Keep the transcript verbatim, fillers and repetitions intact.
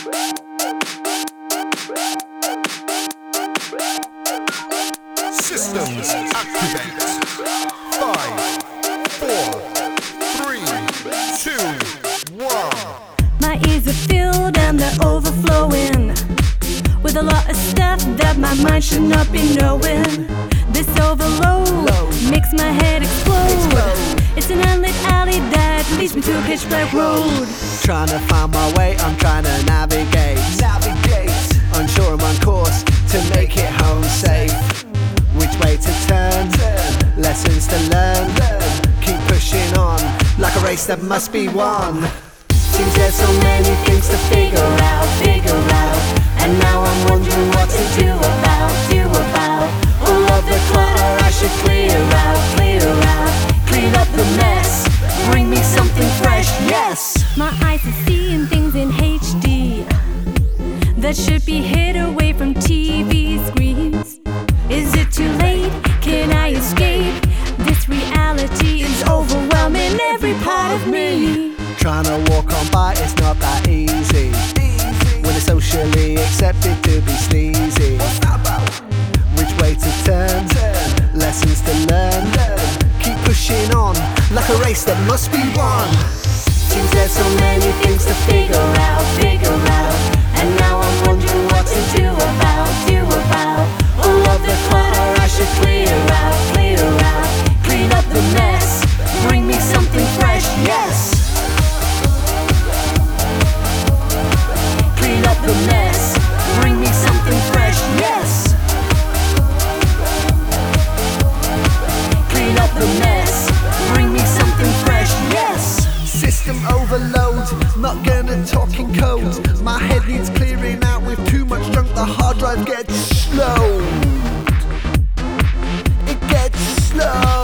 Systems activate. Five, four, three, two, one. My ears are filled and they're overflowing with a lot of stuff that my mind should not be knowing. This overload makes my head explode. It's an unlit alley that leads me to a pitch black road. Trying to find my way, I'm trying to navigate. Navigate. Unsure I'm on course to make it home safe. Which way to turn? turn. Lessons to learn. learn. Keep pushing on like a race that must be won. Seems there's so many things to figure out, figure out. And now I'm wondering what to do about, do about. All of the clutter I should clear out, clear out. Clean up the mess, bring me something fresh, yes. My eyes are seeing things in H D that should be hid away from T V screens. Is it too late? Can I escape? This reality is overwhelming every part of me. Trying to walk on by, it's not that easy. When it's socially accepted to be sleazy. Which way to turn? Lessons to learn. Keep pushing on like a race that must be won. Seems there's so many things to figure out, figure out. And now I'm wondering what to do about, do about. All of the clutter I should clear out, clear out. Clean up the mess, bring me something fresh, yes. Clean up the mess, bring me something fresh, yes. Clean up the mess, bring me something fresh, yes. System overload, not gonna talk in code. My head needs clearing out with too much junk, the hard drive gets slow. It gets slow.